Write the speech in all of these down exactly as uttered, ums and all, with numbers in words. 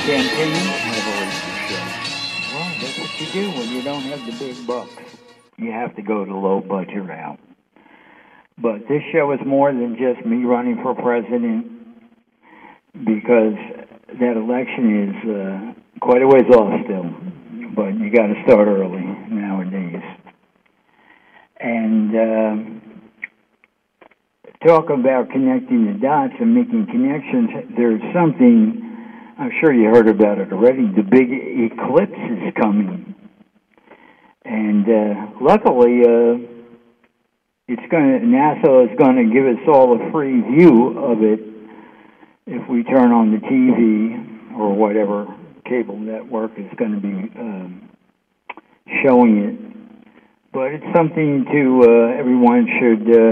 campaign have a radio show. Well, that's what you do when you don't have the big bucks. You have to go the low budget route. But this show is more than just me running for president, because that election is uh, quite a ways off still. But you got to start early nowadays. And uh, talk about connecting the dots and making connections. There's something, I'm sure you heard about it already, the big eclipse is coming. And uh, luckily, uh, it's going to, NASA is going to give us all a free view of it if we turn on the T V or whatever cable network is going to be um, showing it. But it's something to, uh, everyone should uh,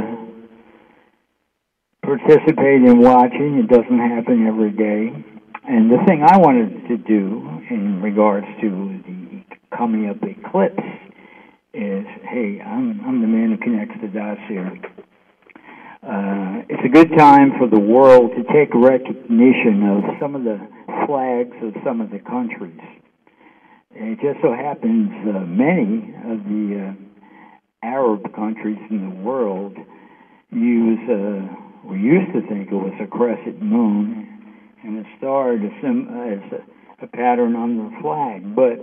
participate in watching. It doesn't happen every day. And the thing I wanted to do in regards to the coming up eclipse is, hey, I'm, I'm the man who connects the dots here. Uh, it's a good time for the world to take recognition of some of the flags of some of the countries. And it just so happens uh, many of the uh, Arab countries in the world use, uh, we used to think it was a crescent moon and a star as a, a pattern on the flag. But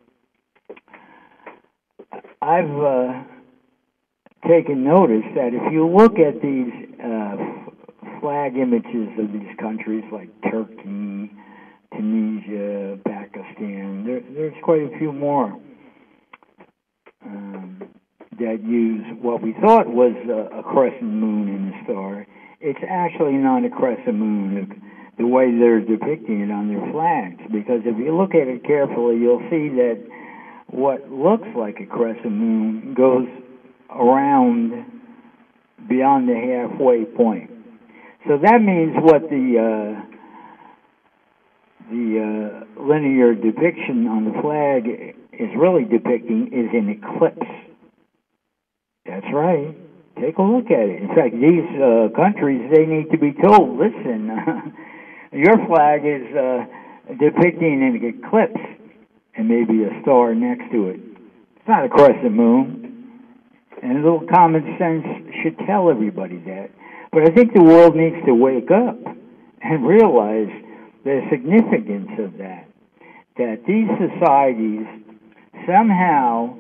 I've uh, taken notice that if you look at these uh, flag images of these countries like Turkey, Tunisia, Pakistan, there, there's quite a few more um, that use what we thought was a, a crescent moon and a star. It's actually not a crescent moon, the way they're depicting it on their flags, because if you look at it carefully, you'll see that what looks like a crescent moon goes around beyond the halfway point. So that means what the uh, the uh, linear depiction on the flag is really depicting is an eclipse. That's right. Take a look at it. In fact, these uh, countries, they need to be told, listen, your flag is uh, depicting an eclipse and maybe a star next to it. It's not a crescent moon. And a little common sense should tell everybody that. But I think the world needs to wake up and realize the significance of that. That these societies somehow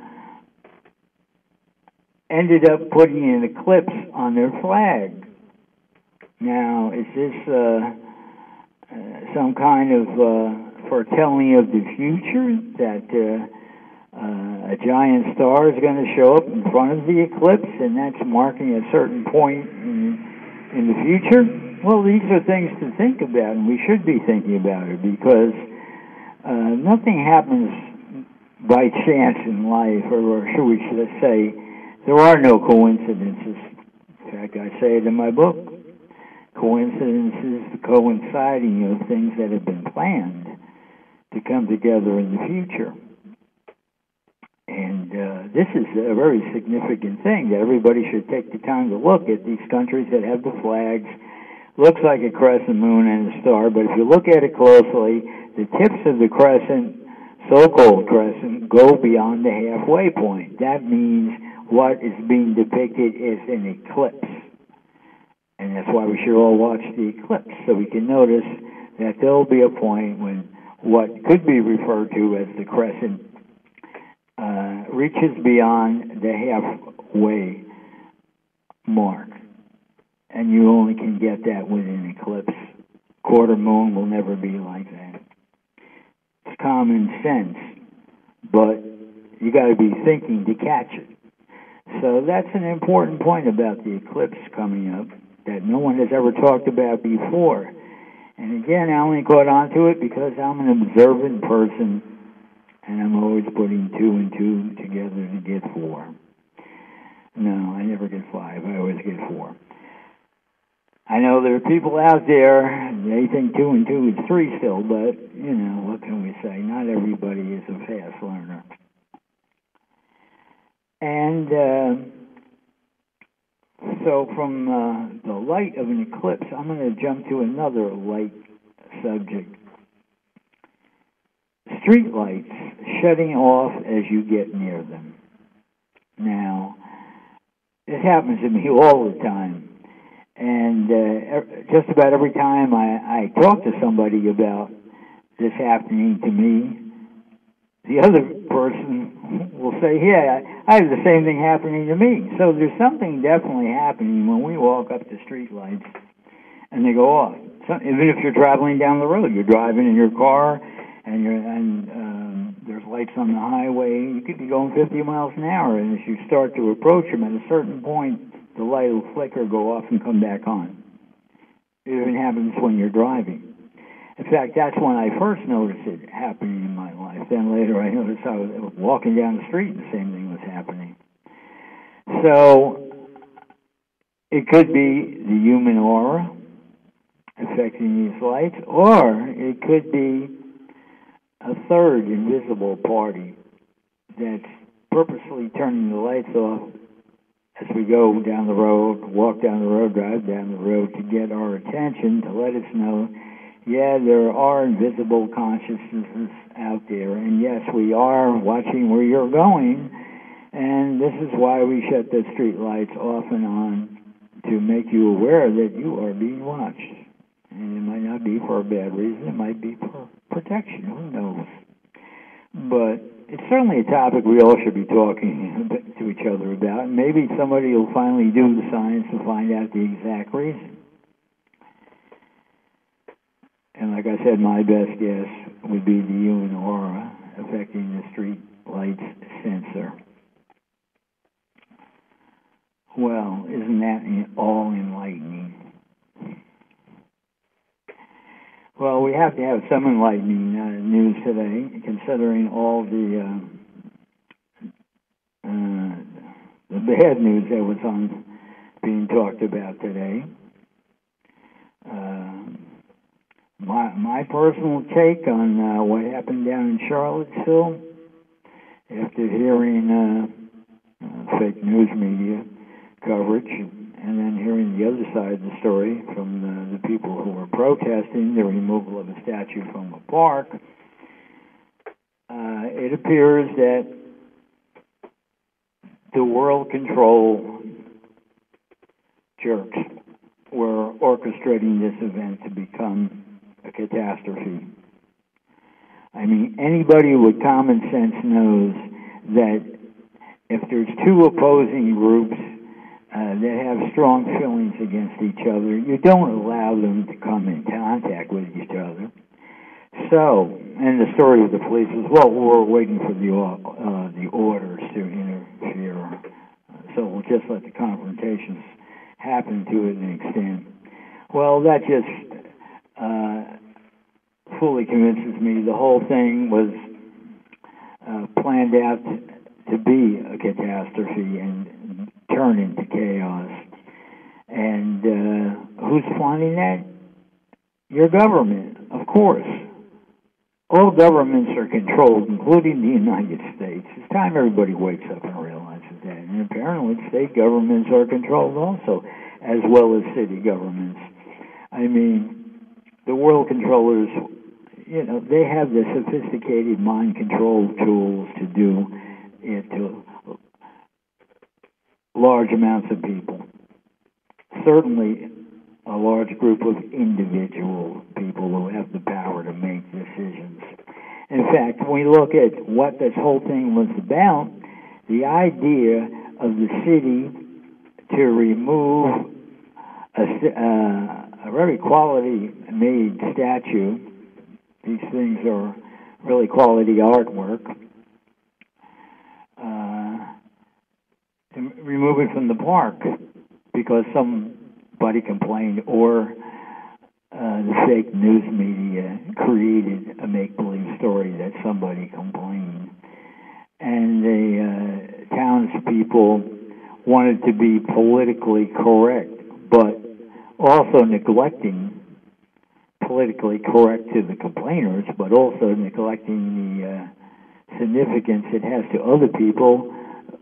ended up putting an eclipse on their flag. Now, is this uh, uh, some kind of uh, foretelling of the future, that uh, uh, a giant star is going to show up in front of the eclipse and that's marking a certain point in, in the future? Well, these are things to think about, and we should be thinking about it, because uh, nothing happens by chance in life, or, or should we say, there are no coincidences. In fact, I say it in my book. Coincidence is the coinciding of things that have been planned to come together in the future. And uh, this is a very significant thing, that everybody should take the time to look at these countries that have the flags. Looks like a crescent moon and a star, but if you look at it closely, the tips of the crescent, so-called crescent, go beyond the halfway point. That means what is being depicted is an eclipse. And that's why we should all watch the eclipse, so we can notice that there will be a point when what could be referred to as the crescent uh, reaches beyond the halfway mark. And you only can get that with an eclipse. Quarter moon will never be like that. It's common sense, but you got to be thinking to catch it. So that's an important point about the eclipse coming up that no one has ever talked about before. And again, I only caught on to it because I'm an observant person, and I'm always putting two and two together to get four. No, I never get five. I always get four. I know there are people out there, they think two and two is three still, but, you know, what can we say? Not everybody is a fast learner. And uh, so from uh, the light of an eclipse, I'm going to jump to another light subject. street lights shutting off as you get near them. Now, it happens to me all the time. And uh, just about every time I, I talk to somebody about this happening to me, the other person will say, yeah, I have the same thing happening to me. So there's something definitely happening when we walk up to street lights and they go off. So, even if you're traveling down the road, you're driving in your car and you're and um, there's lights on the highway, you could be going fifty miles an hour, and as you start to approach them, at a certain point, the light will flicker, go off, and come back on. It even happens when you're driving. In fact, that's when I first noticed it happening in my life. Then later I noticed I was walking down the street and the same thing was happening. So it could be the human aura affecting these lights, or it could be a third invisible party that's purposely turning the lights off as we go down the road, walk down the road, drive down the road, to get our attention, to let us know, yeah, there are invisible consciousnesses out there, and yes, we are watching where you're going, and this is why we shut the street lights off and on, to make you aware that you are being watched. And it might not be for a bad reason, it might be for protection, who knows. But it's certainly a topic we all should be talking to each other about. Maybe somebody will finally do the science to find out the exact reason. And like I said, my best guess would be the human aura affecting the street lights sensor. Well, isn't that all enlightening? Well, we have to have some enlightening uh, news today, considering all the uh, uh, the bad news that was on being talked about today. Uh, my my personal take on uh, what happened down in Charlottesville, after hearing uh, uh, fake news media coverage, and then hearing the other side of the story from the, the people who were protesting the removal of a statue from a park, uh, it appears that the world control jerks were orchestrating this event to become a catastrophe. I mean, anybody with common sense knows that if there's two opposing groups Uh, that have strong feelings against each other, you don't allow them to come in contact with each other. So, and the story of the police is, well, we're waiting for the uh, the orders to interfere. Uh, so we'll just let the confrontations happen to an extent. Well, that just uh, fully convinces me the whole thing was uh, planned out to, to be a catastrophe and turn into chaos. And uh, who's funding that? Your government, of course. All governments are controlled, including the United States. It's time everybody wakes up and realizes that. And apparently state governments are controlled also, as well as city governments. I mean, the world controllers, you know, they have the sophisticated mind control tools to do it to large amounts of people. Certainly a large group of individual people who have the power to make decisions. In fact, when we look at what this whole thing was about, the idea of the city to remove a, uh, a very quality-made statue, these things are really quality artwork, uh, to remove it from the park because somebody complained, or uh, the fake news media created a make-believe story that somebody complained. And the uh, townspeople wanted to be politically correct, but also neglecting politically correct to the complainers, but also neglecting the uh, significance it has to other people,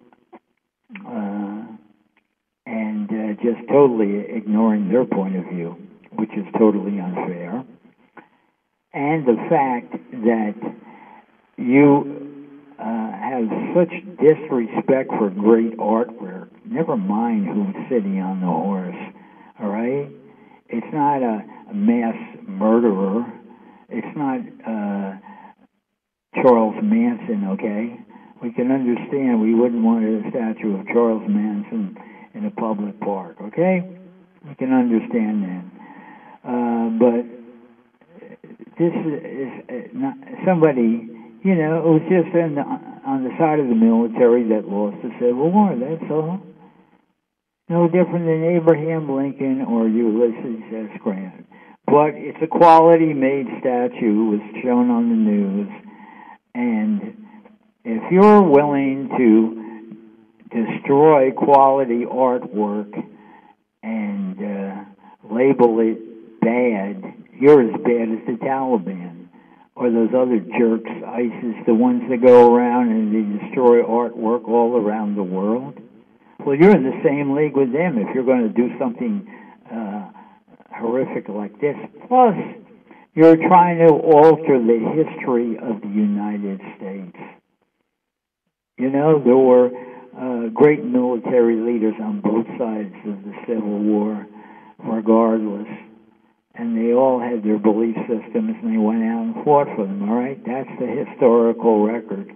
uh, and uh, just totally ignoring their point of view, which is totally unfair. And the fact that you uh, have such disrespect for great artwork. Never mind who's sitting on the horse, all right? It's not a, a mass murderer. It's not uh, Charles Manson, okay? We can understand we wouldn't want a statue of Charles Manson in a public park, okay? We can understand that. Uh, but this is not somebody, you know, it was just in the, on the side of the military that lost the Civil War, that's all. No different than Abraham Lincoln or Ulysses S. Grant. But it's a quality-made statue, was shown on the news, and if you're willing to destroy quality artwork and uh, label it bad, you're as bad as the Taliban or those other jerks, ISIS, the ones that go around and they destroy artwork all around the world. Well, you're in the same league with them if you're going to do something uh, horrific like this. Plus, you're trying to alter the history of the United States. You know, there were uh, great military leaders on both sides of the Civil War, regardless, and they all had their belief systems, and they went out and fought for them, all right? That's the historical record.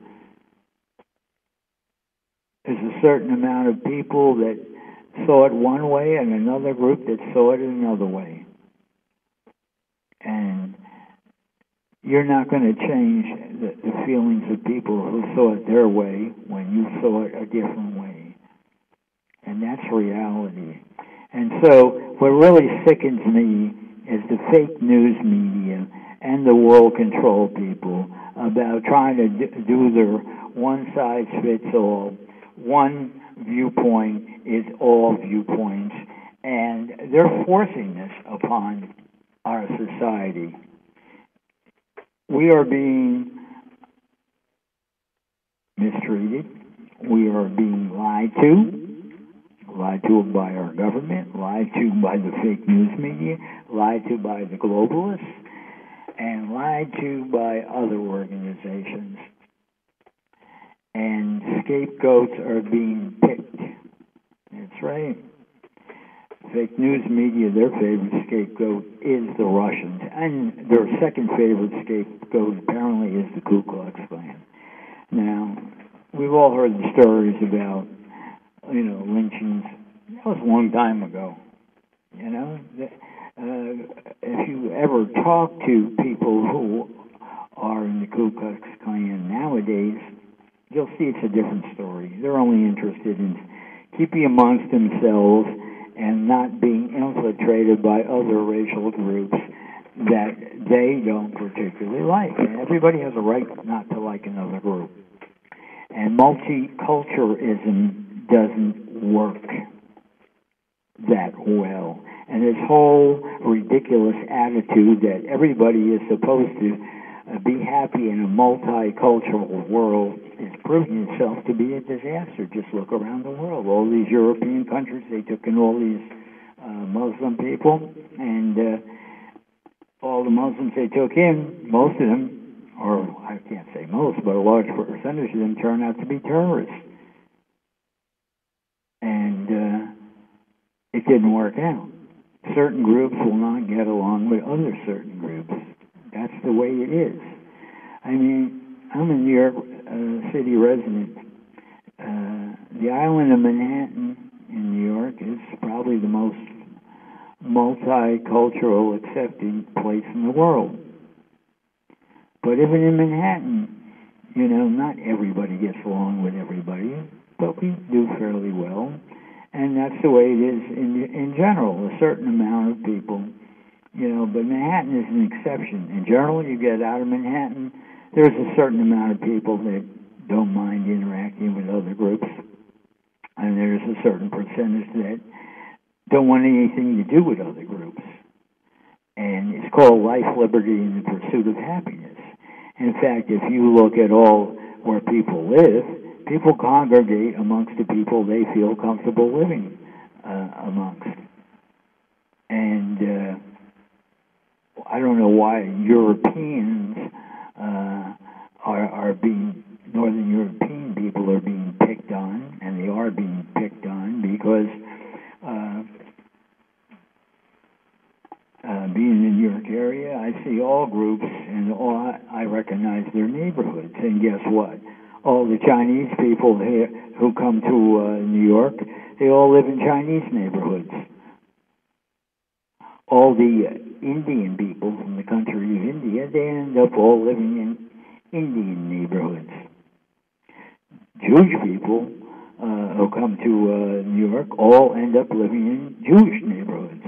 There's a certain amount of people that saw it one way and another group that saw it another way. And you're not going to change the, the feelings of people who saw it their way when you saw it a different way. And that's reality. And so what really sickens me is the fake news media and the world control people about trying to do their one-size-fits-all. One viewpoint is all viewpoints, and they're forcing this upon our society. We are being mistreated. We are being lied to, lied to by our government, lied to by the fake news media, lied to by the globalists, and lied to by other organizations. And scapegoats are being picked. That's right. Fake news media, their favorite scapegoat is the Russians. And their second favorite scapegoat apparently is the Ku Klux Klan. Now, we've all heard the stories about, you know, lynchings. That was a long time ago. You know, uh, if you ever talk to people who are in the Ku Klux Klan nowadays, you'll see it's a different story. They're only interested in keeping amongst themselves and not being infiltrated by other racial groups that they don't particularly like. And everybody has a right not to like another group. And multiculturalism doesn't work that well. And this whole ridiculous attitude that everybody is supposed to uh, be happy in a multicultural world is proving itself to be a disaster. Just look around the world. All these European countries, they took in all these uh, Muslim people, and uh, all the Muslims they took in, most of them, or I can't say most, but a large percentage of them turn out to be terrorists. And uh, it didn't work out. Certain groups will not get along with other certain groups. That's the way it is. I mean, I'm a New York uh, City resident. Uh, the island of Manhattan in New York is probably the most multicultural, accepting place in the world. But even in Manhattan, you know, not everybody gets along with everybody, but we do fairly well. And that's the way it is in in general. A certain amount of people, you know, but Manhattan is an exception. In general, you get out of Manhattan, there's a certain amount of people that don't mind interacting with other groups, and there's a certain percentage that don't want anything to do with other groups. And it's called life, liberty, and the pursuit of happiness. In fact, if you look at all where people live, people congregate amongst the people they feel comfortable living uh, amongst. And uh, I don't know why Europeans uh, are, are being, Northern European people are being picked on, and they are being picked on because uh, uh, being in the New York area, I see all groups, and all I, I recognize their neighborhoods. And guess what? All the Chinese people here who come to uh, New York, they all live in Chinese neighborhoods. All the Indian people from the country of India, they end up all living in Indian neighborhoods. Jewish people uh, who come to uh, New York all end up living in Jewish neighborhoods.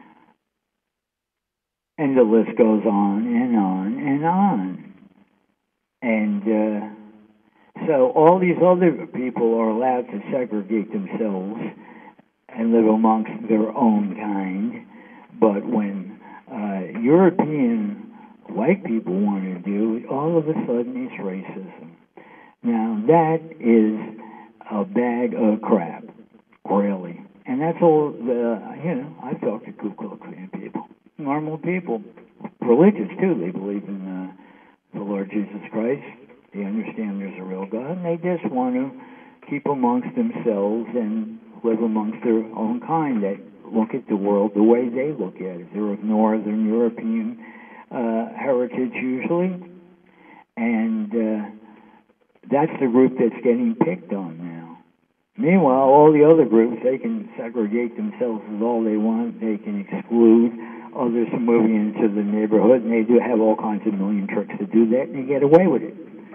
And the list goes on and on and on. And uh, so all these other people are allowed to segregate themselves and live amongst their own kind. But when uh, European white people want to do it, all of a sudden it's racism. Now that is a bag of crap, really. And that's all, the, you know, I've talked to Ku Klux Klan people, normal people, religious too. They believe in uh, the Lord Jesus Christ. They understand there's a real God, and they just want to keep amongst themselves and live amongst their own kind. They look at the world the way they look at it. They're of Northern European uh, heritage usually, and uh, that's the group that's getting picked on now. Meanwhile, all the other groups, they can segregate themselves as all they want. They can exclude others from moving into the neighborhood, and they do have all kinds of million tricks to do that, and they get away with it.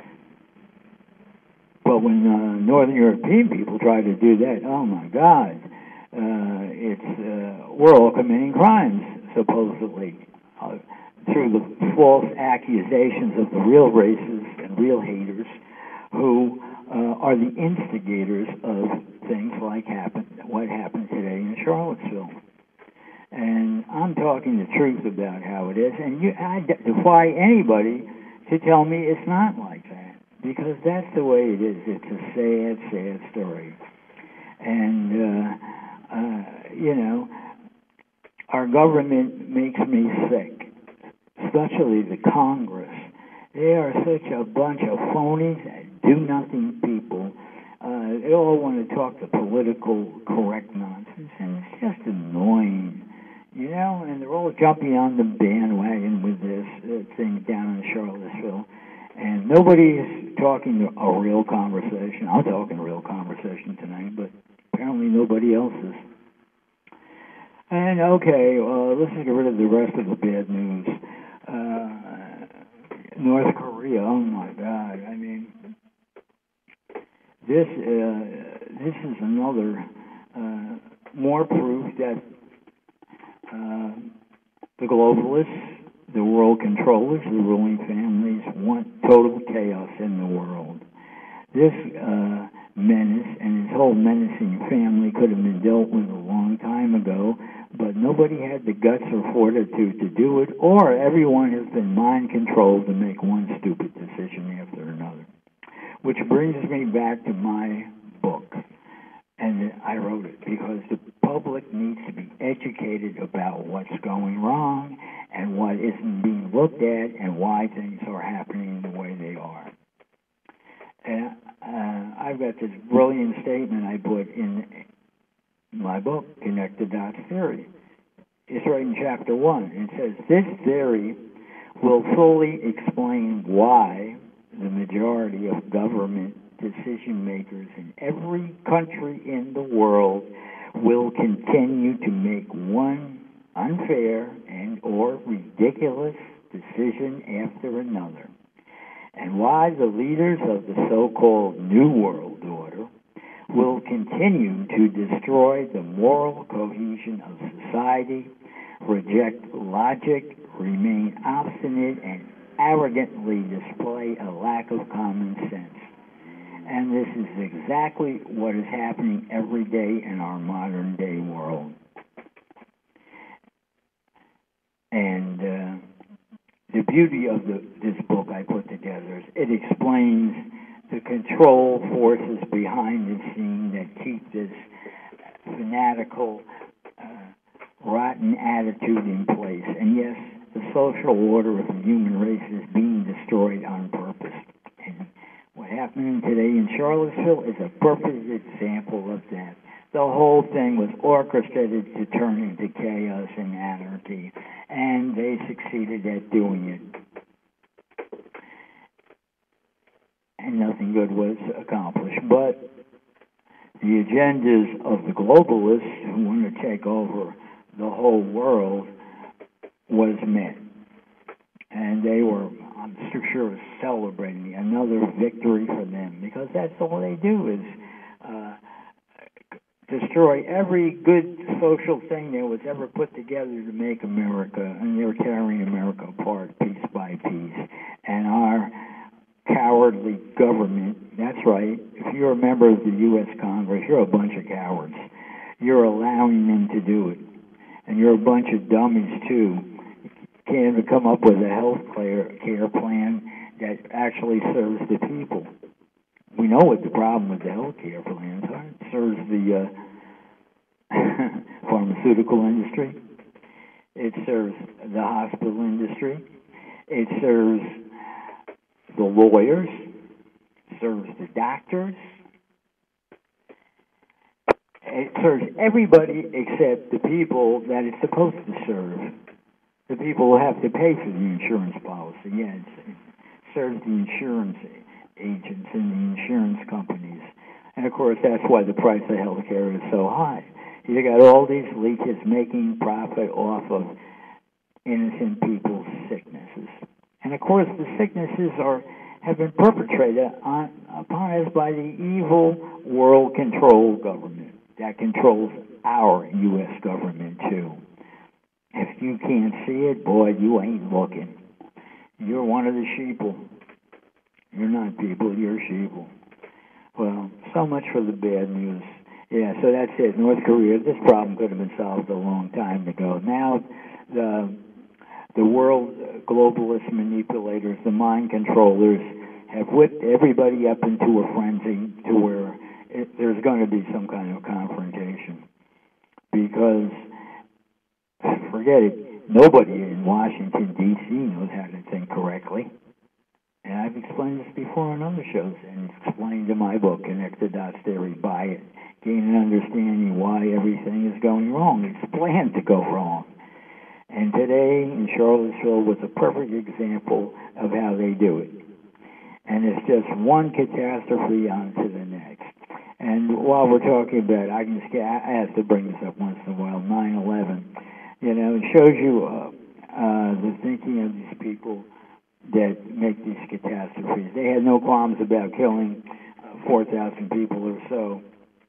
But when uh, Northern European people try to do that, oh my God, uh, it's uh, we're all committing crimes, supposedly, uh, through the false accusations of the real racists and real haters who uh, are the instigators of things like happen, what happened today in Charlottesville. And I'm talking the truth about how it is, and you, I defy anybody to tell me it's not like that, because that's the way it is. It's a sad, sad story. And, uh, uh, you know, our government makes me sick, especially the Congress. They are such a bunch of phonies, do-nothing people. Uh, they all want to talk the political correct nonsense, and it's just annoying. You know, and they're all jumping on the bandwagon with this uh, thing down in Charlottesville. And nobody's talking a real conversation. I'm talking a real conversation tonight, but apparently nobody else is. And, okay, uh, let's get rid of the rest of the bad news. Uh, North Korea, oh, my God. I mean, this, uh, this is another uh, more proof that Uh, the globalists, the world controllers, the ruling families want total chaos in the world. This uh, menace and his whole menacing family could have been dealt with a long time ago, but nobody had the guts or fortitude to do it, or everyone has been mind-controlled to make one stupid decision after another. Which brings me back to my book. And I wrote it because the public needs to be educated about what's going wrong and what isn't being looked at and why things are happening the way they are. And uh, I've got this brilliant statement I put in my book, Connect the Dots Theory. It's right in chapter one. It says, this theory will fully explain why the majority of government decision makers in every country in the world will continue to make one unfair and or ridiculous decision after another, and why the leaders of the so-called New World Order will continue to destroy the moral cohesion of society, reject logic, remain obstinate, and arrogantly display a lack of common sense. And this is exactly what is happening every day in our modern day world. And uh, the beauty of the, this book I put together is it explains the control forces behind the scene that keep this fanatical, uh, rotten attitude in place. And yes, the social order of the human race is being destroyed on purpose. happening today in Charlottesville is a perfect example of that. The whole thing was orchestrated to turn into chaos and anarchy, and they succeeded at doing it. And nothing good was accomplished. But the agendas of the globalists who want to take over the whole world was met. And they were, I'm sure, celebrating another victory for them, because that's all they do is uh, destroy every good social thing that was ever put together to make America, and they're tearing America apart piece by piece. And our cowardly government, that's right, if you're a member of the U S Congress, you're a bunch of cowards. You're allowing them to do it. And you're a bunch of dummies, too. Can't even come up with a health care, care plan that actually serves the people. We know what the problem with the health care plans are. It serves the uh, pharmaceutical industry. It serves the hospital industry. It serves the lawyers. It serves the doctors. It serves everybody except the people that it's supposed to serve. The people who have to pay for the insurance policy. Yeah, it serves the insurance agents and the insurance companies. And, of course, that's why the price of health care is so high. You got all these leeches making profit off of innocent people's sicknesses. And, of course, the sicknesses are have been perpetrated on, upon us by the evil world control government that controls our U S government, too. If you can't see it, boy, you ain't looking. You're one of the sheeple. You're not people, you're sheeple. Well, so much for the bad news. Yeah, so that's it. North Korea, this problem could have been solved a long time ago. Now, the the world globalist manipulators, the mind controllers, have whipped everybody up into a frenzy to where it, there's going to be some kind of confrontation. Because, forget it, nobody in Washington, D C knows how to think correctly. And I've explained this before on other shows, and it's explained in my book, Connect the Dots Theory, Buy It, Gain an Understanding Why Everything is Going Wrong. It's planned to go wrong. And today in Charlottesville was a perfect example of how they do it. And it's just one catastrophe onto the next. And while we're talking about it, I can just, I have to bring this up once in a while, nine eleven. You know, it shows you uh, uh, the thinking of these people that make these catastrophes. They had no qualms about killing uh, four thousand people or so,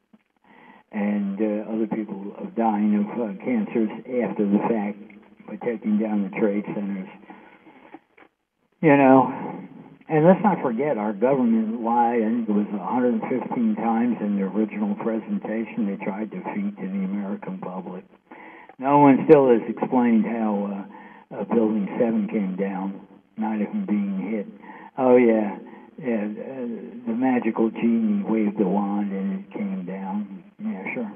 and uh, other people of dying of uh, cancers after the fact by taking down the trade centers. You know, and let's not forget our government lied. I think it was one hundred fifteen times in the original presentation they tried to feed to the American public. No one still has explained how uh, uh, Building seven came down, not even being hit. Oh, yeah, yeah, uh, the magical genie waved the wand and it came down. Yeah, sure.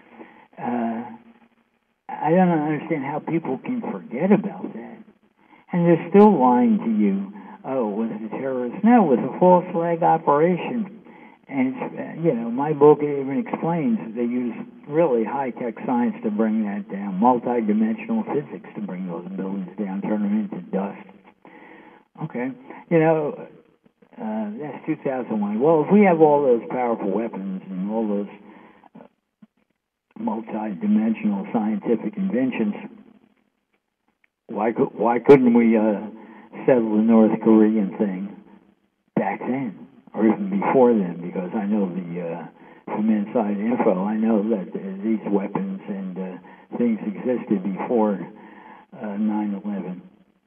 Uh, I don't understand how people can forget about that. And they're still lying to you. Oh, was it a terrorist? No, it was a false flag operation. And, uh, you know, my book even explains that they use really high-tech science to bring that down, multi-dimensional physics to bring those buildings down, turn them into dust. Okay. You know, uh, that's two thousand one. Well, if we have all those powerful weapons and all those uh, multi-dimensional scientific inventions, why, co- why couldn't we uh, settle the North Korean thing back then? Or even before then, because I know the uh, from inside info, I know that uh, these weapons and uh, things existed before uh, nine eleven.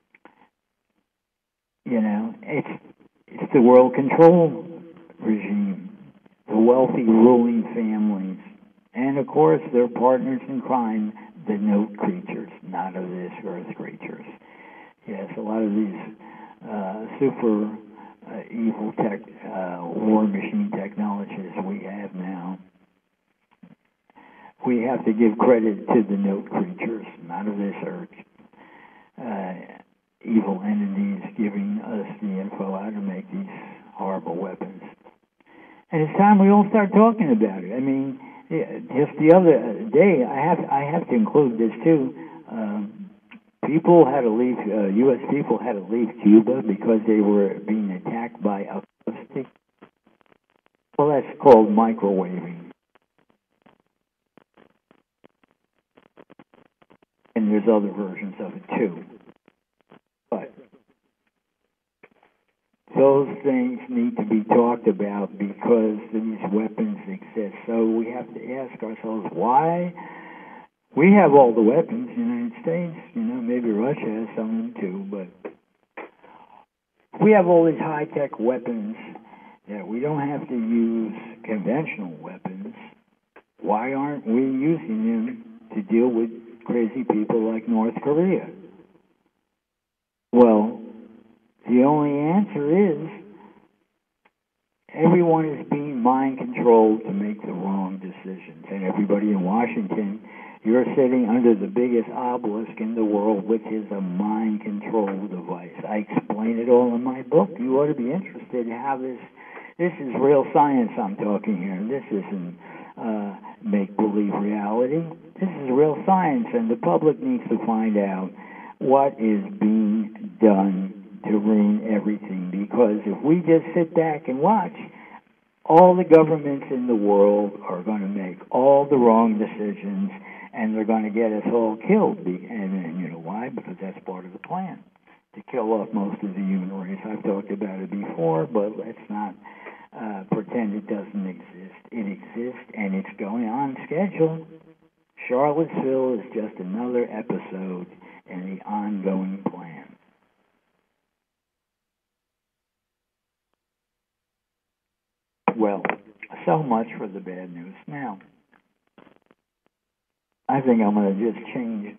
You know, it's it's the world control regime, the wealthy ruling families, and of course their partners in crime, the note creatures, not of this earth creatures. Yes, a lot of these uh, super Uh, evil tech, uh, war machine technologies we have now. We have to give credit to the note creatures, not of this earth. Uh, evil entities giving us the info how to make these horrible weapons. And it's time we all start talking about it. I mean, just the other day, I have I have to include this too. Um, people had to leave. Uh, U S people had to leave Cuba because they were being attacked by acoustic. Well, that's called microwaving. And there's other versions of it too. But those things need to be talked about because these weapons exist. So we have to ask ourselves why. We have all the weapons in the United States. You know, maybe Russia has some of them too. But we have all these high-tech weapons that we don't have to use conventional weapons. Why aren't we using them to deal with crazy people like North Korea? Well, the only answer is everyone is being mind-controlled to make the wrong decisions. And everybody in Washington, you're sitting under the biggest obelisk in the world, which is a mind control device. I explain it all in my book. You ought to be interested in how this, this is real science I'm talking here. This isn't uh, make-believe reality. This is real science, and the public needs to find out what is being done to ruin everything. Because if we just sit back and watch, all the governments in the world are going to make all the wrong decisions, and they're going to get us all killed. And, and you know why? Because that's part of the plan, to kill off most of the human race. I've talked about it before, but let's not uh, pretend it doesn't exist. It exists, and it's going on schedule. Charlottesville is just another episode in the ongoing plan. Well, so much for the bad news. Now, I think I'm going to just change.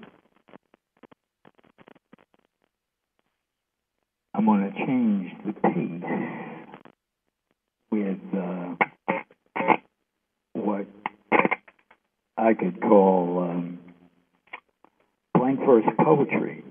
I'm going to change the pace with uh, what I could call um, blank verse poetry,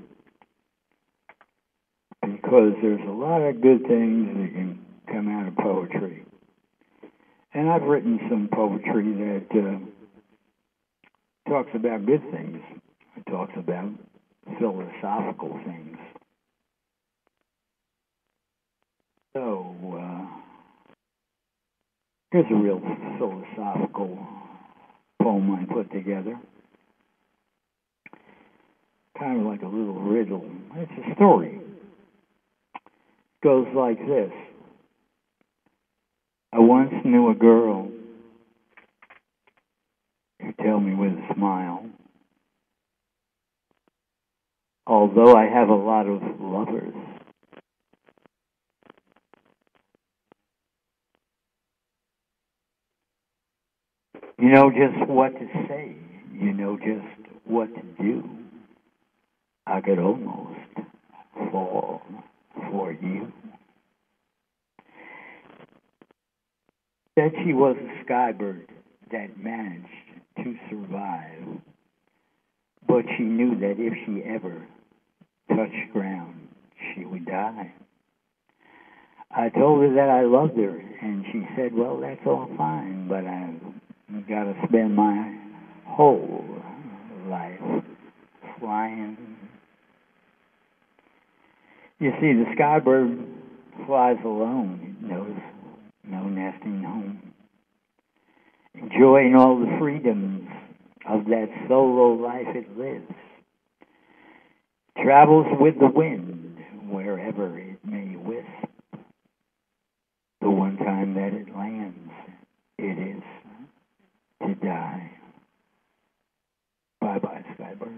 because there's a lot of good things that can come out of poetry. And I've written some poetry that uh, talks about good things. It talks about philosophical things. So, uh, here's a real philosophical poem I put together. Kind of like a little riddle. It's a story. It goes like this. I once knew a girl who told me with a smile, although I have a lot of lovers, you know just what to say, you know just what to do. I could almost fall for you. Said she was a skybird that managed to survive, but she knew that if she ever touched ground, she would die. I told her that I loved her, and she said, well, that's all fine, but I've got to spend my whole life flying. You see, the skybird flies alone. It knows no nesting home. Enjoying all the freedoms of that solo life it lives. Travels with the wind wherever it may wisp. The one time that it lands, it is to die. Bye-bye, skybird.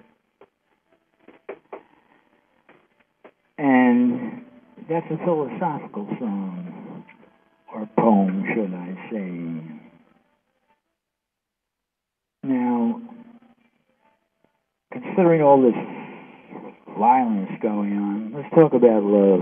And that's a philosophical song, or poem, should I say. Now, considering all this violence going on, let's talk about love.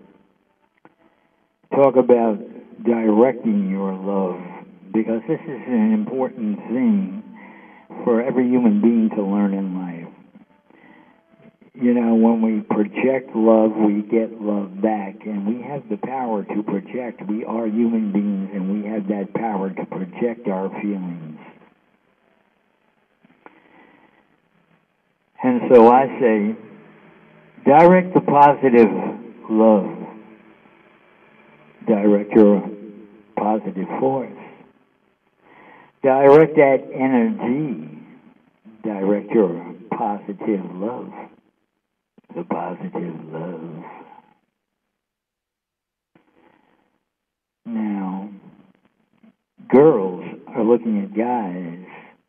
Talk about directing your love, because this is an important thing for every human being to learn in life. you know, when we project love, we get love back, and we have the power to project. We are human beings, and we have that power to project our feelings. And so I say, direct the positive love. Direct your positive force. Direct that energy. Direct your positive love. The positive love. Now, girls are looking at guys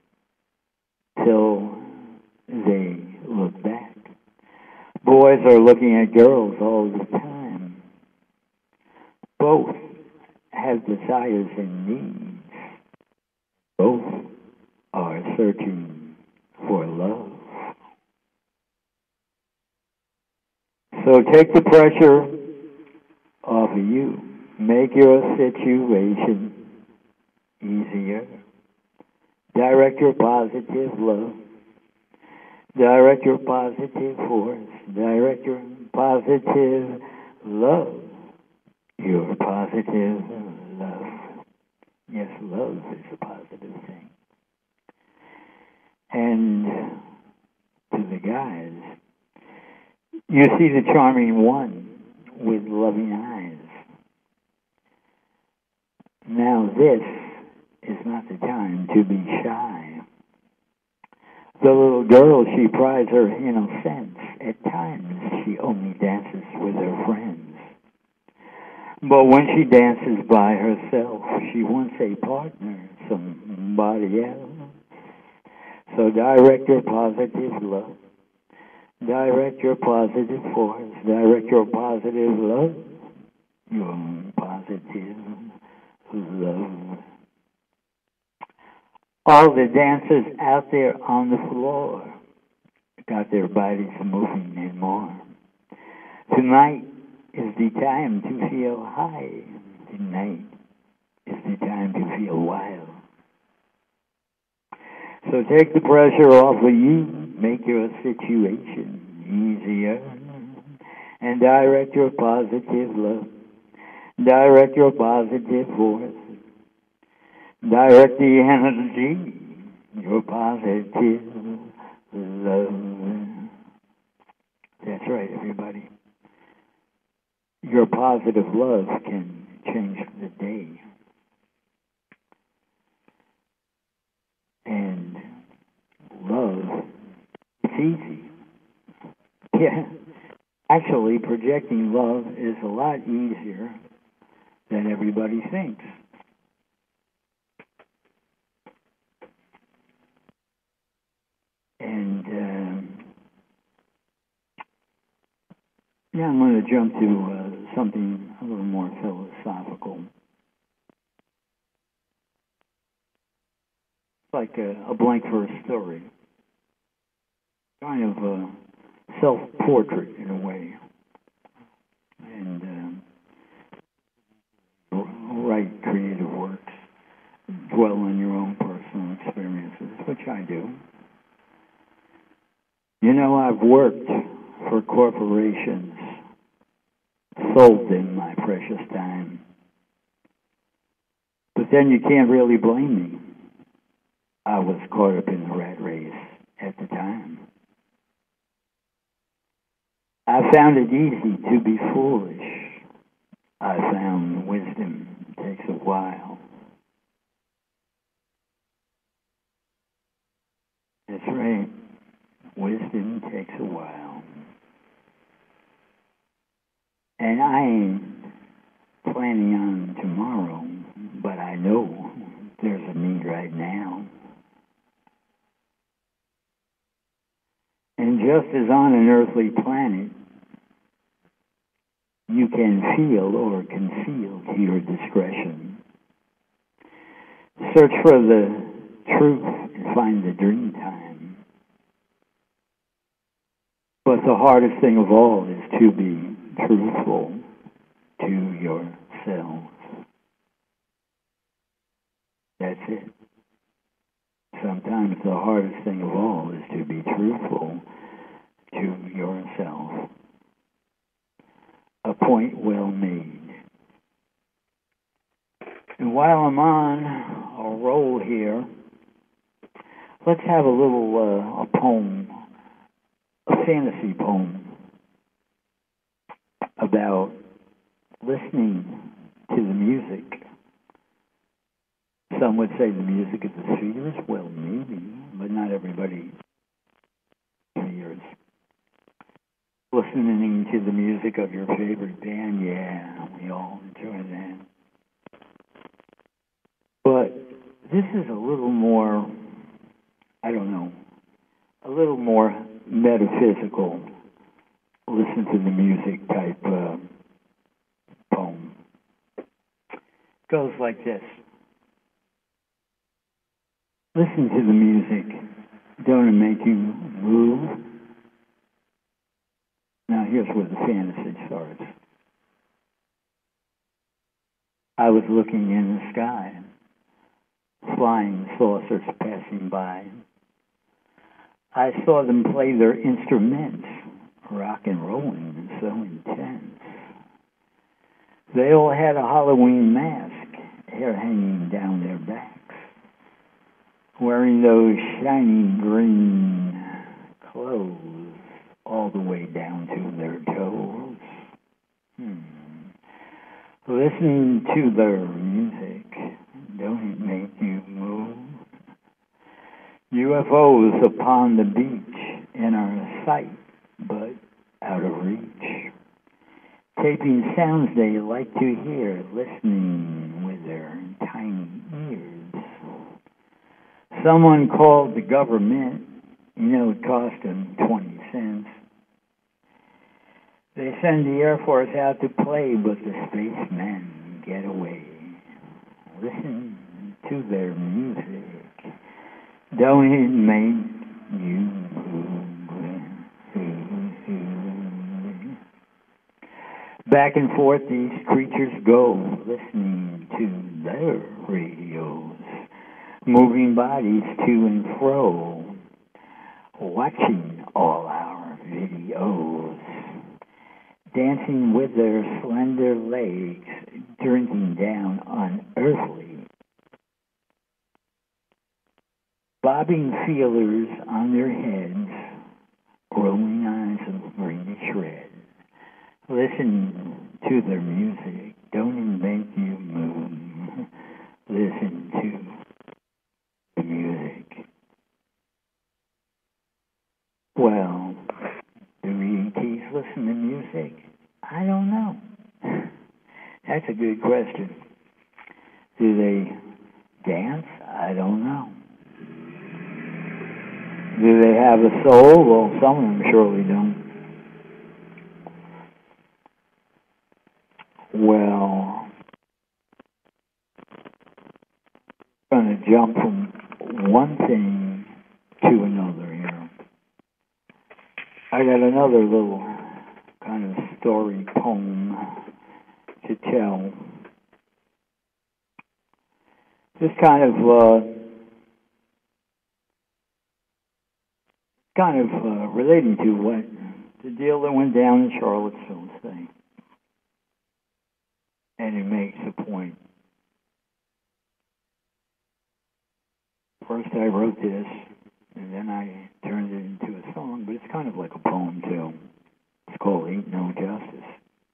till they look back. Boys are looking at girls all the time. Both have desires and needs. Both are searching for love. So take the pressure off of you. Make your situation easier. Direct your positive love. Direct your positive force. Direct your positive love. Your positive love. Yes, love is a positive thing. And to the guys, you see the charming one with loving eyes. Now this is not the time to be shy. The little girl, she prides her innocence. At times, she only dances with her friends. But when she dances by herself, she wants a partner, somebody else. So direct your positive love. Direct your positive force. Direct your positive love. Your positive love. All the dancers out there on the floor got their bodies moving and more. Tonight is the time to feel high. Tonight is the time to feel wild. So take the pressure off of you. Make your situation easier. And direct your positive love. Direct your positive force. Direct the energy. Your positive love. That's right, everybody. Your positive love can change the day. And love, it's easy. Yeah. Actually, projecting love is a lot easier than everybody thinks. And um, yeah, I'm going to jump to uh, something a little more philosophical. It's like a, a blank verse story. Kind of a self-portrait in a way. And um, write creative works. Dwell on your own personal experiences, which I do. You know, I've worked for corporations, sold them my precious time. But then you can't really blame me. I was caught up in the rat race at the time. I found it easy to be foolish. I found wisdom takes a while. That's right. Wisdom takes a while. And I ain't planning on tomorrow, but I know there's a need right now. And just as on an earthly planet, you can feel or conceal to your discretion. Search for the truth and find the dream time. But the hardest thing of all is to be truthful to yourself. That's it. Sometimes the hardest thing of all is to be truthful to yourself. A point well made. And while I'm on a roll here, let's have a little, uh, a poem, a fantasy poem about listening to the music. Some would say the music of the spheres. Well, maybe, but not everybody spheres. Listening to the music of your favorite band, yeah, we all enjoy that. But this is a little more, I don't know, a little more metaphysical, listen to the music type uh, poem. Goes like this. Listen to the music. Don't it make you move? Now here's where the fantasy starts. I was looking in the sky, flying saucers passing by. I saw them play their instruments, rock and rolling and so intense. They all had a Halloween mask, hair hanging down their backs, wearing those shiny green clothes all the way down to their toes. Hmm. Listening to their music, don't it make you move? U F Os upon the beach in our sight, but out of reach. Taping sounds they like to hear, listening with their tiny ears. Someone called the government, you know it cost them twenty cents. They send the Air Force out to play, but the spacemen get away. Listen to their music. Don't it make you move? Back and forth these creatures go, listening to their radios, moving bodies to and fro, watching all our videos, dancing with their slender legs, drinking down unearthly, bobbing feelers on their heads, rolling eyes of greenish red. Listen to their music, don't it make you move? Listen to the music. Well, do E Ts listen to music? I don't know. That's a good question. Do they dance? I don't know. Do they have a soul? Well, some of them surely don't. Well, I'm going to jump from one thing to another here. I got another little kind of story poem to tell. Just kind of, uh, kind of uh, relating to what the deal that went down in Charlottesville today. And it makes a point. First I wrote this, and then I turned it into a song, but it's kind of like a poem too. It's called Ain't No Justice.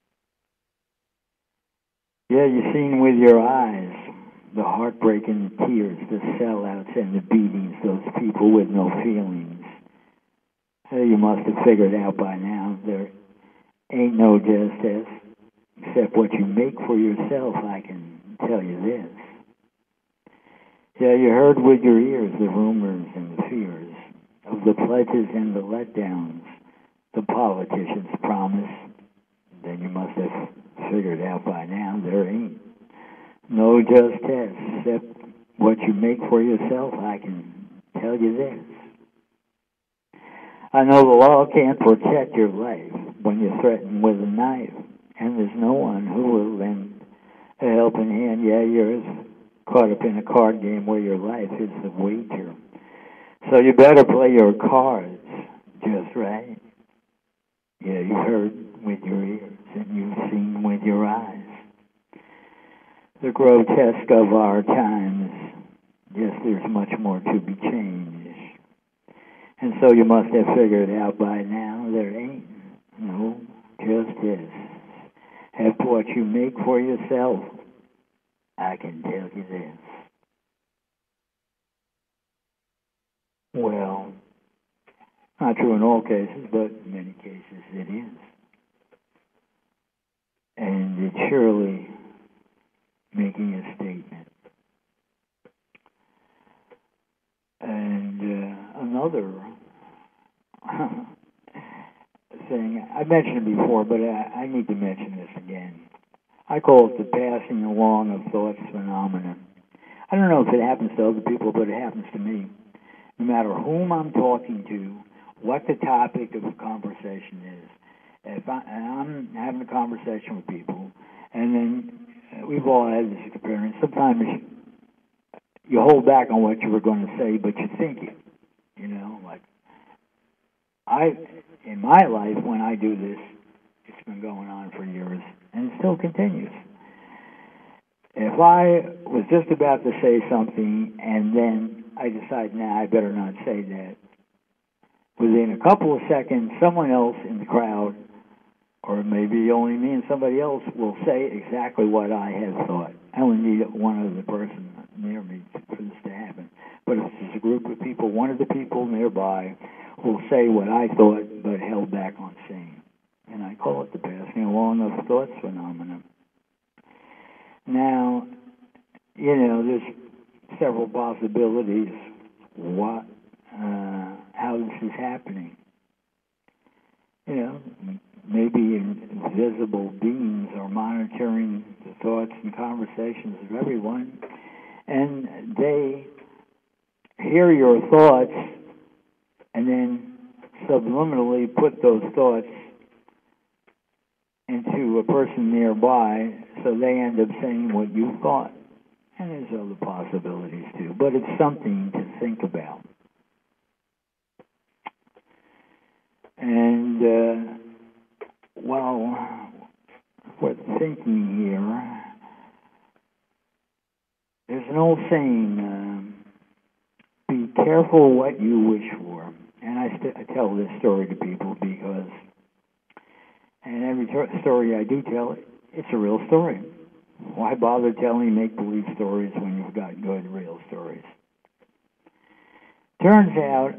Yeah, you've seen with your eyes the heartbreak and the tears, the sellouts and the beatings, those people with no feelings. Hey, you must have figured out by now there ain't no justice. Except what you make for yourself, I can tell you this. Yeah, you heard with your ears the rumors and the fears of the pledges and the letdowns the politicians promise. Then you must have figured out by now there ain't no justice except what you make for yourself, I can tell you this. I know the law can't protect your life when you're threatened with a knife. And there's no one who will lend a helping hand. Yeah, you're caught up in a card game where your life is the wager. So you better play your cards just right. Yeah, you've heard with your ears and you've seen with your eyes. The grotesque of our times. Yes, there's much more to be changed. And so you must have figured out by now there ain't no justice. Have what you make for yourself. I can tell you this. Well, not true in all cases, but in many cases it is. And it's surely making a statement. And uh, another thing, I mentioned it before, but I, I need to mention this again. I call it the passing along of thoughts phenomenon. I don't know if it happens to other people, but it happens to me. No matter whom I'm talking to, what the topic of the conversation is, if I, and I'm having a conversation with people, and then we've all had this experience. Sometimes you hold back on what you were going to say, but you think it. You know, like I, in my life, when I do this, it's been going on for years, and it still continues. If I was just about to say something, and then I decide, nah, I better not say that, within a couple of seconds, someone else in the crowd, or maybe only me and somebody else, will say exactly what I have thought. I only need one other person near me for this to happen. But if it's a group of people, one of the people nearby will say what I thought but held back on saying. And I call it the passing along of thoughts phenomenon. Now, you know, there's several possibilities what, uh, how this is happening. You know, maybe invisible beings are monitoring the thoughts and conversations of everyone, and they hear your thoughts and then subliminally put those thoughts into a person nearby, so they end up saying what you thought. And there's other possibilities too, but it's something to think about. And uh, while we're thinking here, there's an old saying, uh, be careful what you wish for. And I, st- I tell this story to people because, and every t- story I do tell, it's a real story. Why bother telling make-believe stories when you've got good, real stories? Turns out,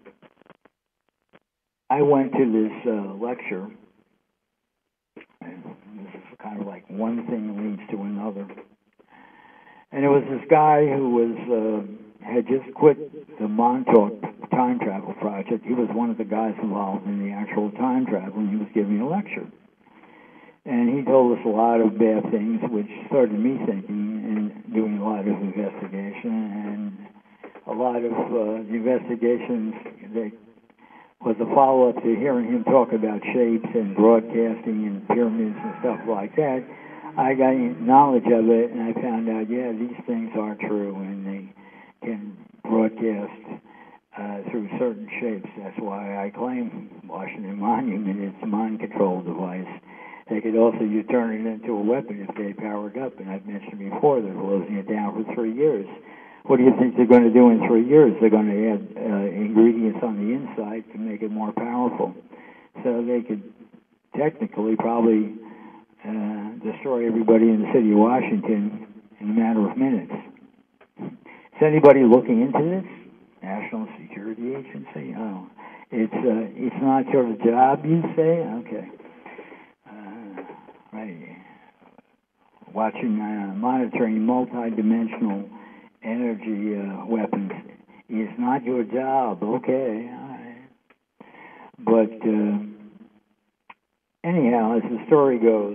I went to this uh, lecture, and this is kind of like one thing leads to another. And it was this guy who was uh, had just quit the Montauk time travel project. He was one of the guys involved in the actual time travel, and he was giving a lecture. And he told us a lot of bad things, which started me thinking and doing a lot of investigation. And a lot of uh, the investigations that was a follow-up to hearing him talk about shapes and broadcasting and pyramids and stuff like that. I got knowledge of it, and I found out, yeah, these things are true, and they can broadcast uh, through certain shapes. That's why I claim Washington Monument is a mind control device. They could also you turn it into a weapon if they power it up, and I've mentioned before they're closing it down for three years. What do you think they're going to do in three years? They're going to add uh, ingredients on the inside to make it more powerful. So they could technically probably uh, destroy everybody in the city of Washington in a matter of minutes. Is anybody looking into this? National Security Agency? Oh, it's uh, it's not your job, you say? Okay. Uh, right. Watching, uh, monitoring multi-dimensional energy uh, weapons is not your job. Okay. All right. But uh, anyhow, as the story goes,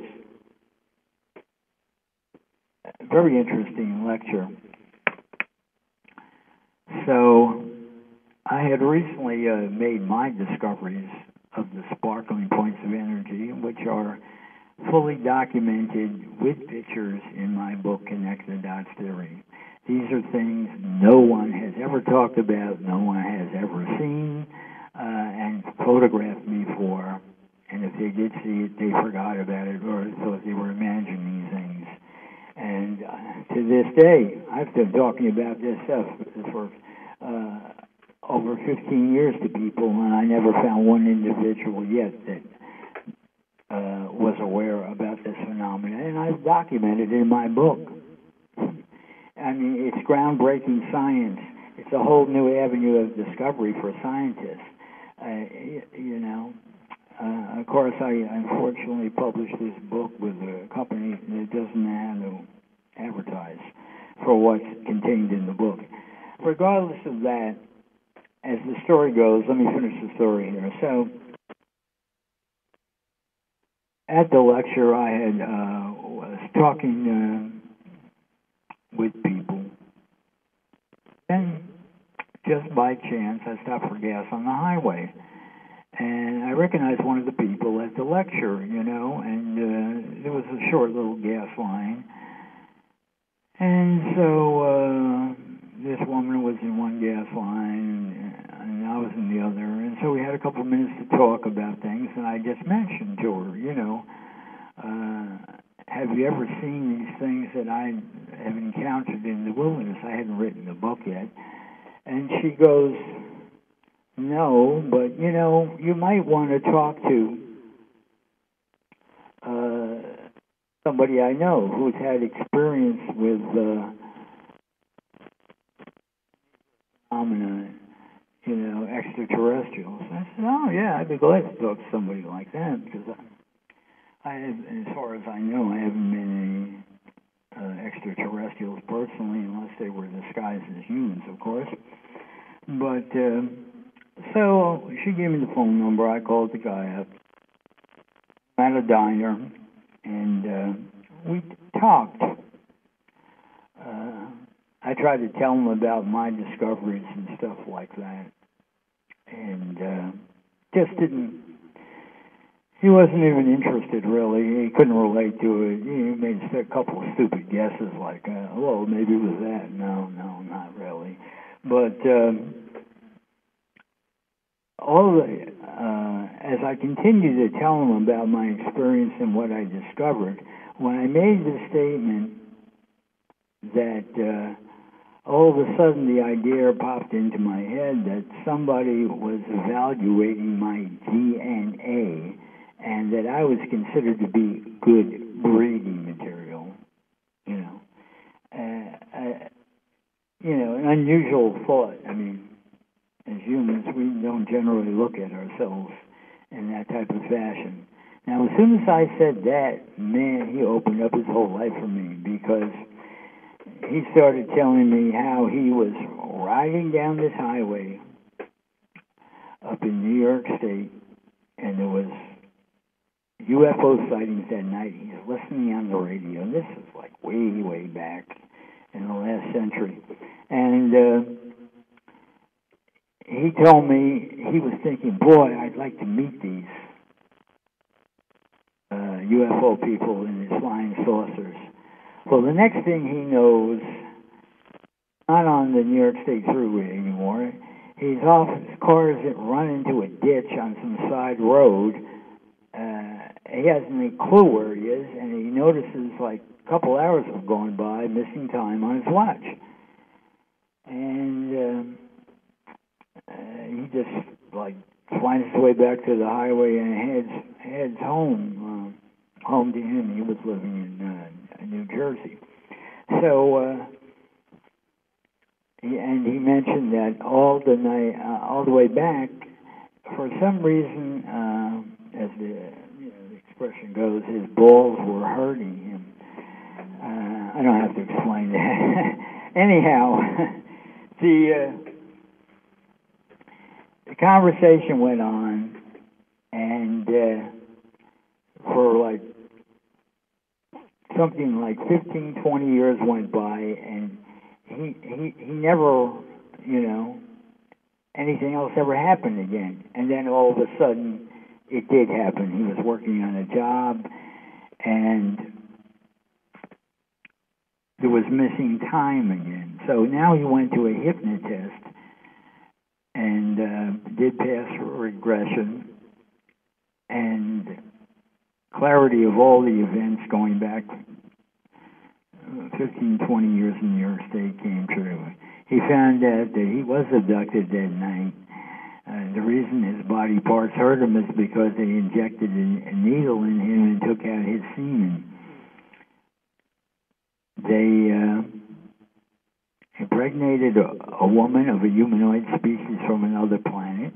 very interesting lecture. So I had recently uh, made my discoveries of the sparkling points of energy, which are fully documented with pictures in my book, Connect the Dots Theory. These are things no one has ever talked about, no one has ever seen, uh, and photographed before, and if they did see it, they forgot about it or thought they were imagining things. And uh, to this day, I've been talking about this stuff for uh, over fifteen years to people, and I never found one individual yet that uh, was aware about this phenomenon. And I've documented it in my book. I mean, it's groundbreaking science. It's a whole new avenue of discovery for scientists. Uh, you, you know, uh, of course, I unfortunately published this book with a company that doesn't know how to advertise for what's contained in the book. Regardless of that, as the story goes, let me finish the story here. So, at the lecture, I had uh, was talking uh, with people, and just by chance, I stopped for gas on the highway, and I recognized one of the people at the lecture, you know, and uh, there was a short little gas line, and so uh, this woman was in one gas line, and I was in the other, and so we had a couple of minutes to talk about things, and I just mentioned to her, you know, uh, have you ever seen these things that I have encountered in the wilderness? I hadn't written the book yet. And she goes, no, but, you know, you might want to talk to uh, somebody I know who's had experience with uh, phenomena, you know, extraterrestrials. I said, oh, yeah, I'd be glad to talk to somebody like that, because I, I have, as far as I know, I haven't met any uh, extraterrestrials personally, unless they were disguised as humans, of course. But, uh, so she gave me the phone number. I called the guy up at a diner, and uh, we talked. Uh, I tried to tell him about my discoveries and stuff like that, and uh, just didn't. He wasn't even interested, really. He couldn't relate to it. He made a couple of stupid guesses, like, uh, well, maybe it was that. No, no, not really. But um, all the, uh, as I continued to tell him about my experience and what I discovered, when I made the statement that uh, all of a sudden the idea popped into my head that somebody was evaluating my D N A, and that I was considered to be good breeding material, you know. Uh, uh, you know, an unusual thought. I mean, as humans, we don't generally look at ourselves in that type of fashion. Now, as soon as I said that, man, he opened up his whole life for me, because he started telling me how he was riding down this highway up in New York State, and there was U F O sightings that night. He's listening on the radio, and this is like way, way back in the last century. And uh, he told me he was thinking, boy, I'd like to meet these uh, U F O people in these flying saucers. Well, the next thing he knows, not on the New York State Thruway anymore, he's off, his car is run into a ditch on some side road. Uh, he hasn't any clue where he is, and he notices like a couple hours have gone by, missing time on his watch. And um, uh, he just like finds his way back to the highway and heads heads home, uh, home to him. He was living in uh, New Jersey. So, uh, he, and he mentioned that all the night, uh, all the way back, for some reason. Uh, As the, you know, the expression goes, his balls were hurting him. Uh, I don't have to explain that. Anyhow, the uh, the conversation went on, and uh, for like something like fifteen, twenty years went by, and he he he never, you know, anything else ever happened again. And then all of a sudden, it did happen. He was working on a job, and there was missing time again. So now he went to a hypnotist and uh, did pass regression, and clarity of all the events going back fifteen, twenty years in New York State came true. He found out that he was abducted that night. Uh, the reason his body parts hurt him is because they injected a, a needle in him and took out his semen. They uh, impregnated a, a woman of a humanoid species from another planet,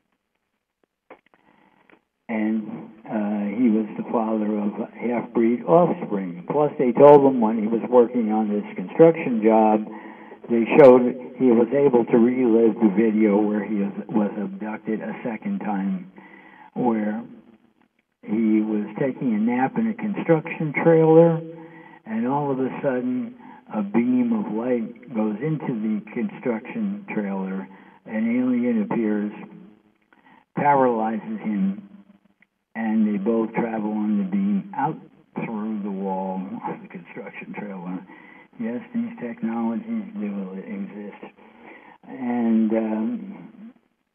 and uh, he was the father of half-breed offspring. Plus, they told him when he was working on this construction job, they showed he was able to relive the video where he was, was abducted a second time, where he was taking a nap in a construction trailer, and all of a sudden a beam of light goes into the construction trailer, an alien appears, paralyzes him, and they both travel on the beam out through the wall of the construction trailer. Yes, these technologies do exist. And um,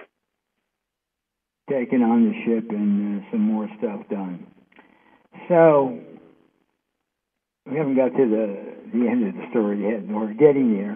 taken on the ship and uh, some more stuff done. So, we haven't got to the, the end of the story yet. We're getting there.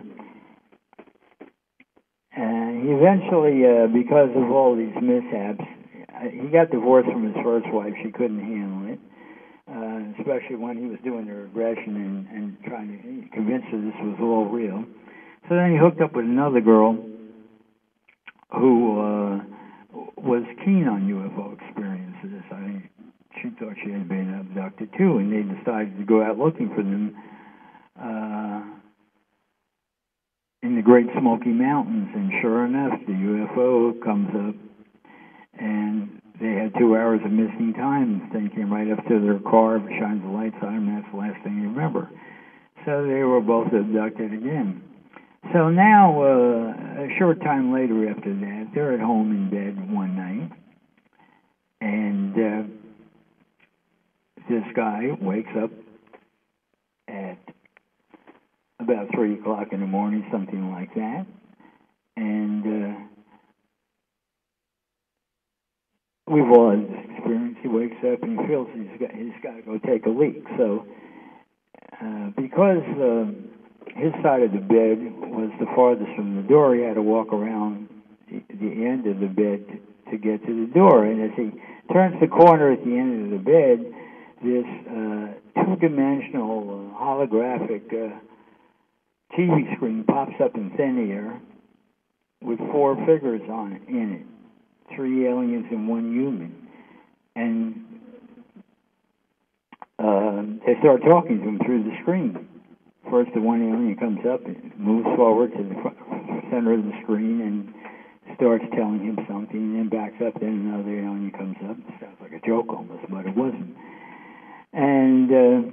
And he eventually, uh, because of all these mishaps, he got divorced from his first wife. She couldn't handle it, uh, especially when he was doing the regression and, and trying to convince her this was all real. So then he hooked up with another girl who uh, was keen on U F O experiences. I mean, she thought she had been abducted too, and they decided to go out looking for them uh, in the Great Smoky Mountains. And sure enough, the U F O comes up, and they had two hours of missing time. They came right up to their car, shines the lights on them, and that's the last thing you remember. So they were both abducted again. So now, uh, a short time later after that, they're at home in bed one night, and uh, this guy wakes up at about three o'clock in the morning, something like that, and uh, we've all had this experience. He wakes up and he feels he's got, he's got to go take a leak. So uh, because uh, his side of the bed was the farthest from the door, he had to walk around the, the end of the bed to, to get to the door. And as he turns the corner at the end of the bed, this uh, two-dimensional uh, holographic uh, T V screen pops up in thin air with four figures on it, in it, three aliens and one human. And uh, they start talking to him through the screen. First, the one alien comes up and moves forward to the center of the screen and starts telling him something, and then backs up, then another alien comes up. It sounds like a joke almost, but it wasn't. And uh,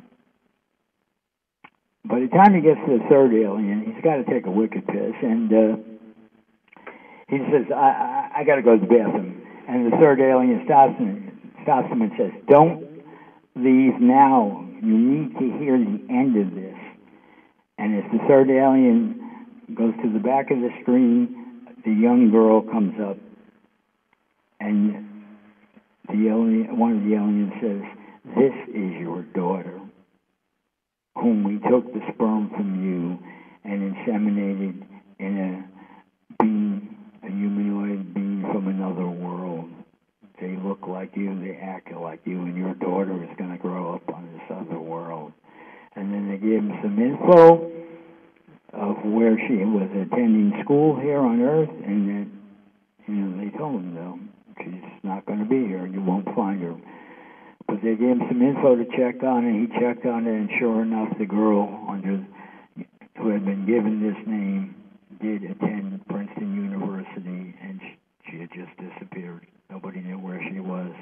by the time he gets to the third alien, he's got to take a wicked piss, and uh, he says, I, I, I got to go to the bathroom. And the third alien stops him, stops him and says, don't leave now. You need to hear the end of this. And as the third alien goes to the back of the screen, the young girl comes up, and the alien, one of the aliens says, this is your daughter, whom we took the sperm from you and inseminated in a being, a humanoid being from another world. They look like you, they act like you, and your daughter is going to grow up on this other world. And then they gave him some info of where she was attending school here on Earth, and that, you know, they told him, no, she's not going to be here, you won't find her. But they gave him some info to check on, and he checked on it, and sure enough, the girl under who had been given this name did attend Princeton University, and she, she had just disappeared. Nobody knew where she was.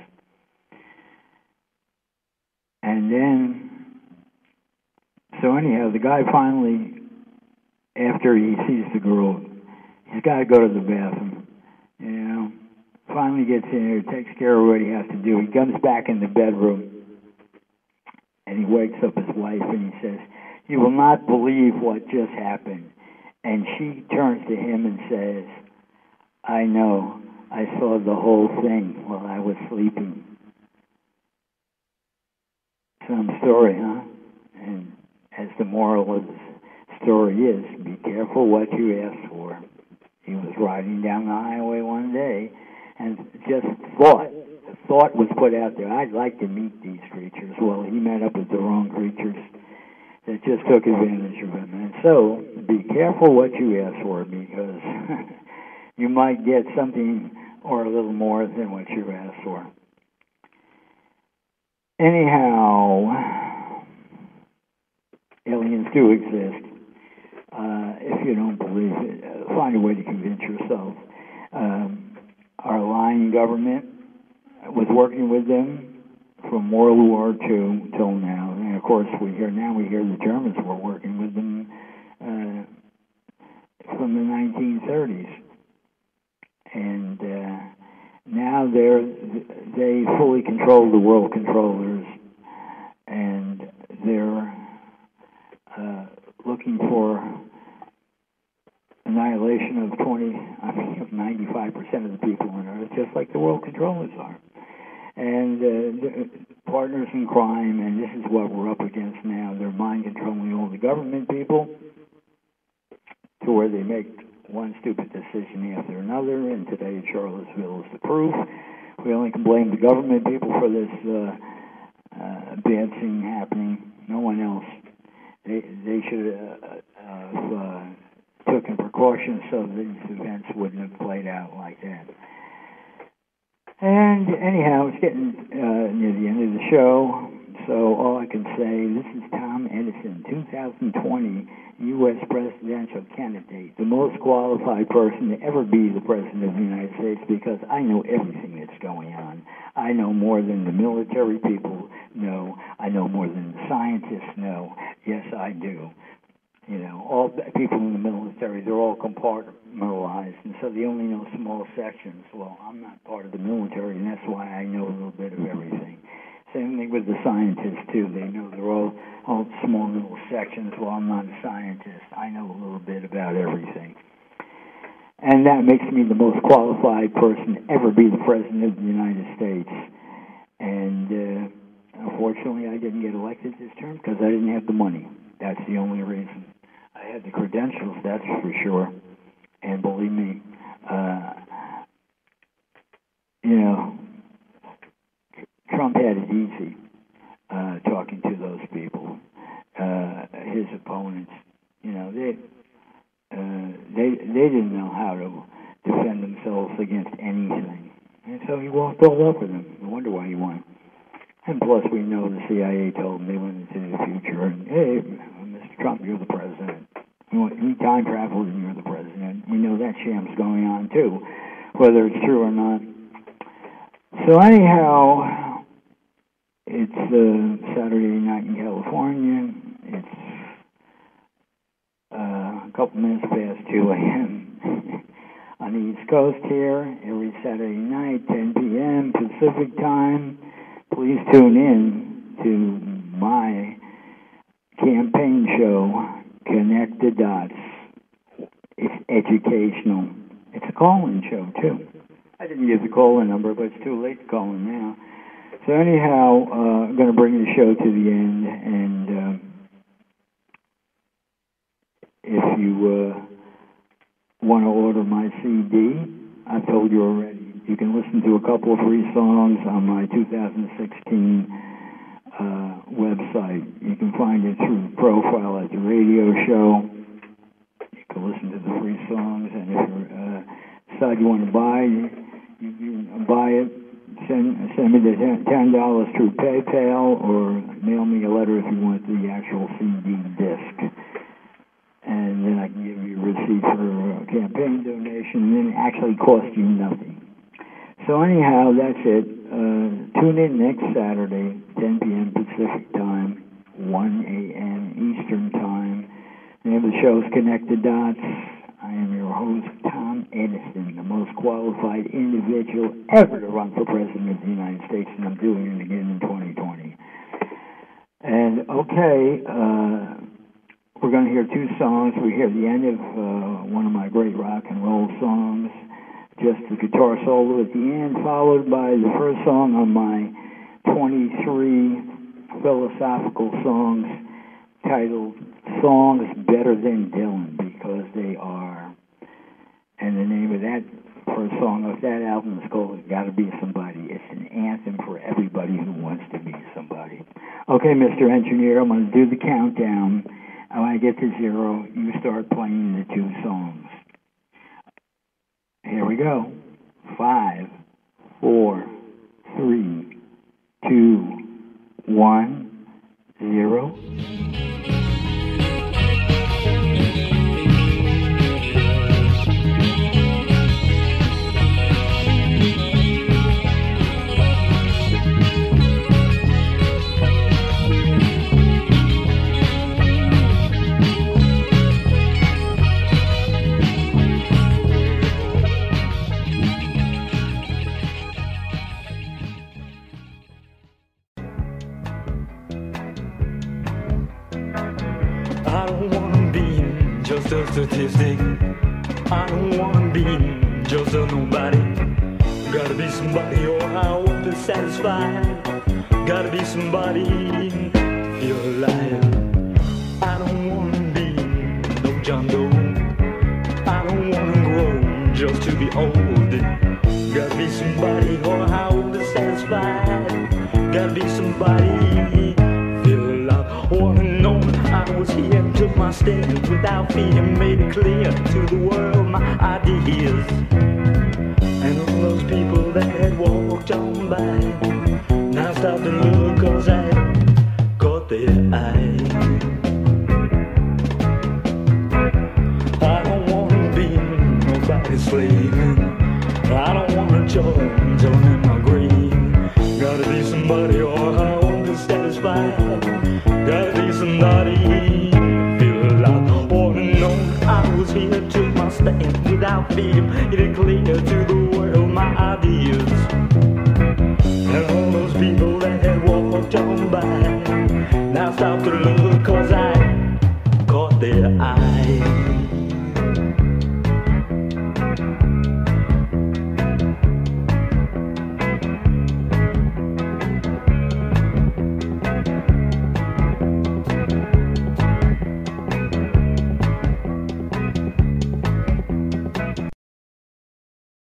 And then, so anyhow, the guy finally, after he sees the girl, he's got to go to the bathroom, you know, finally gets in there, takes care of what he has to do. He comes back in the bedroom, and he wakes up his wife, and he says, you will not believe what just happened. And she turns to him and says, I know. I saw the whole thing while I I was sleeping. Some story, huh? And as the moral of the story is, be careful what you ask for. He was riding down the highway one day and just thought, the thought was put out there, I'd like to meet these creatures. Well, he met up with the wrong creatures that just took advantage of him. And so, be careful what you ask for, because you might get something or a little more than what you asked for. Anyhow, aliens do exist. Uh, if you don't believe it, uh, find a way to convince yourself. Um, our lying government was working with them from World War Two till now. And of course, we hear now we hear the Germans were working with them uh, from the nineteen thirties. And uh, now they're they fully control the world controllers, and they're uh, looking for annihilation of twenty, I think ninety-five percent of the people on Earth, just like the world controllers are. And uh, partners in crime, and this is what we're up against now. They're mind controlling all the government people to where they make one stupid decision after another, and today Charlottesville is the proof. We only can blame the government people for this uh, uh, bad thing happening. No one else. They they should uh, have uh, taken precautions so these events wouldn't have played out like that. And anyhow, it's getting uh, near the end of the show, so all I can say, this is Tom Edison, two thousand twenty U S presidential candidate, the most qualified person to ever be the president of the United States, because I know everything that's going on. I know more than the military people know. I know more than the scientists know. Yes, I do. You know, all the people in the military, they're all compartmentalized, and so they only know small sections. Well, I'm not part of the military, and that's why I know a little bit of everything. Same thing with the scientists, too. They know they're all, all small little sections. Well, I'm not a scientist. I know a little bit about everything. And that makes me the most qualified person to ever be the president of the United States. And uh, unfortunately, I didn't get elected this term because I didn't have the money. That's the only reason. I had the credentials, that's for sure. And believe me, uh, you know, Trump had it easy uh, talking to those people, uh, his opponents. You know, they uh, they they didn't know how to defend themselves against anything, and so he walked all over them. No wonder why he won. And plus, we know the C I A told him they went into the future. And hey, Mister Trump, you're the president. We time traveled, and you're the president. We know that sham's going on too, whether it's true or not. So anyhow, it's uh, Saturday night in California. It's uh, a couple minutes past two a.m. on the East Coast here. Every Saturday night, ten p.m. Pacific time. Please tune in to my campaign show, Connect the Dots. It's educational. It's a call-in show, too. I didn't use the call-in number, but it's too late to call in now. So anyhow, uh, I'm going to bring the show to the end, and uh, if you uh, want to order my C D, I've told you already. You can listen to a couple of free songs on my two thousand sixteen uh, website. You can find it through the profile at the radio show. You can listen to the free songs, and if you uh, decide you want to buy, you can buy it. Send send me the ten dollars through PayPal, or mail me a letter if you want the actual C D disc. And then I can give you a receipt for a campaign donation, and then it actually costs you nothing. So anyhow, that's it. Uh, tune in next Saturday, ten p.m. Pacific time, one a.m. Eastern time. The name of the show is Connect the Dots. I am your host, Tom Edison, the most qualified individual ever to run for President of the United States, and I'm doing it again in twenty twenty. And, okay, uh, we're going to hear two songs. We hear the end of uh, one of my great rock and roll songs, just the guitar solo at the end, followed by the first song on my twenty-three philosophical songs titled Songs Better Than Dylan, because they are. And the name of that first song off that album is called Gotta Be Somebody. It's an anthem for everybody who wants to be somebody. Okay, Mister Engineer, I'm going to do the countdown. And when I get to zero, you start playing the two songs. Here we go. Five, four, three, two, one, zero. I don't wanna be just a statistic. I don't wanna be just a nobody. Gotta be somebody or I won't be satisfied. Gotta be somebody to feel alive. I don't wanna be no John Doe. I don't wanna grow just to be old. Gotta be somebody or I won't be satisfied. Gotta be somebody feel alive. Wanna know I was here, took my stand without fear, made it clear to the world my ideas. And all those people that had walked on by now stop and look, cause I caught their eye. I don't wanna be nobody's slave. I don't wanna join, join in my grave. Gotta be somebody or I won't be satisfied. Gotta be somebody feel alive. Wanna know I was here, took my stand without fear, made it clear to the world my ideas. And all those people that had walked on by now stop to look.